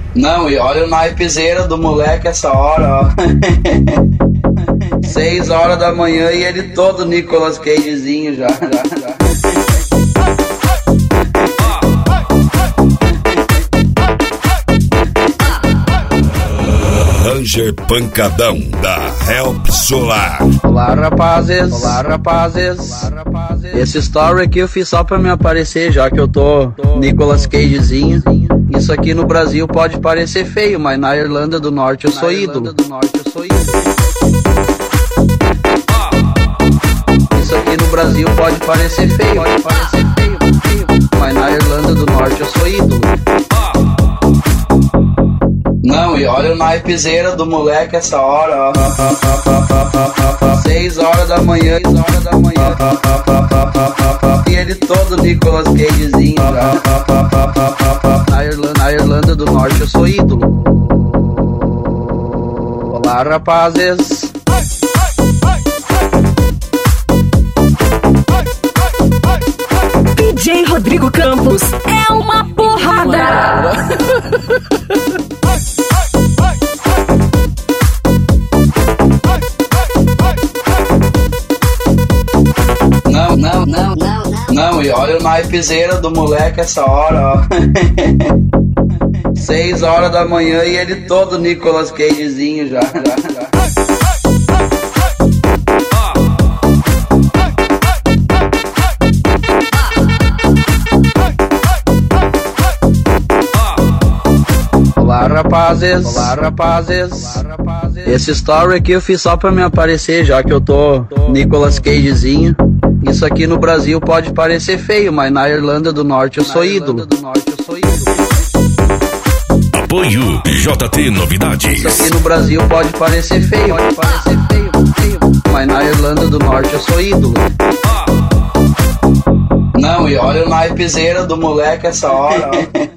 Não, e olha o naipezeira do moleque essa hora, ó. 6 horas da manhã e ele todo Nicolas Cagezinho já. Ranger Pancadão da Help Solar. Olá rapazes. Esse story aqui eu fiz só pra me aparecer, já que eu tô Nicolas Cagezinho. Isso aqui no Brasil pode parecer feio, mas na Irlanda do Norte eu sou ídolo. Isso aqui no Brasil pode parecer feio, mas na Irlanda do Norte eu sou ídolo. Não, e olha o naipezeira do moleque essa hora, ó. 6 horas da manhã, e ele todo Nicolas Cagezinho já. Na Irlanda do Norte eu sou ídolo. Olá rapazes. DJ Rodrigo Campos é uma porrada. Não, e olha o naipezeira do moleque essa hora, ó. 6 horas da manhã e ele todo Nicolas Cagezinho já. Olá rapazes. Esse story aqui eu fiz só pra me aparecer, já que eu tô Nicolas Cagezinho. Isso aqui no Brasil pode parecer feio, mas na Irlanda do Norte eu sou ídolo. Apoio JT Novidades. Isso aqui no Brasil pode parecer feio, mas na Irlanda do Norte eu sou ídolo. Não, e olha o naipezeira do moleque essa hora, ó.